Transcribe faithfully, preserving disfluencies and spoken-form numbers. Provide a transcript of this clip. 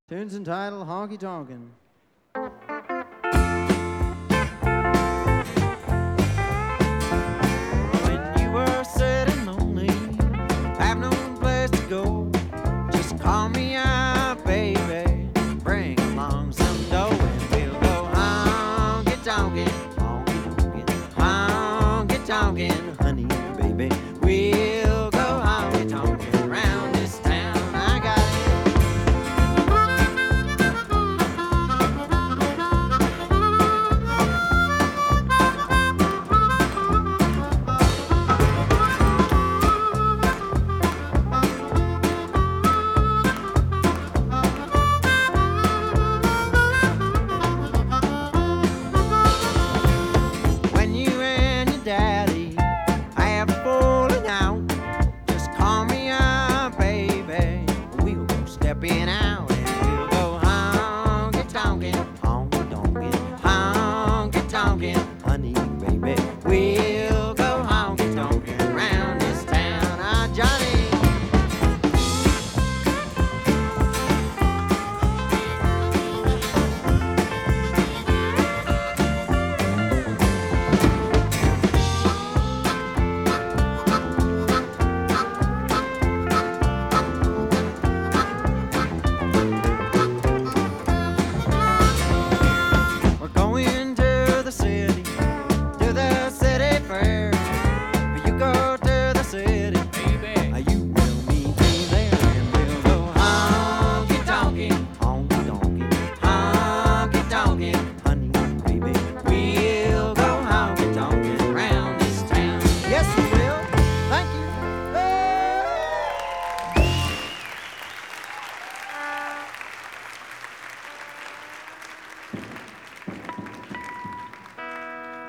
Tune's entitled Honky Tonkin'. When you were sitting lonely, have no place to go, just call me out, baby. Bring along some dough and we'll go honky tonkin', honky tonkin', honky tonkin', honey, baby. We'll go honky tonkin' around this town. I got when you and your daddy have fallen out, just call me up, baby. We'll go stepping out and we'll go honky tonkin', honky tonkin', honky tonkin', honey, baby. We'll go honky tonkin' around this town. Ah, Johnny. We're going to the city, to the city fair. If you go to the city, baby, you will meet me there. And we'll go honky tonkin', honky tonkin', honky tonkin', honey, baby. We'll go honky tonkin' around this town. Yes, we will. Thank you. Hey!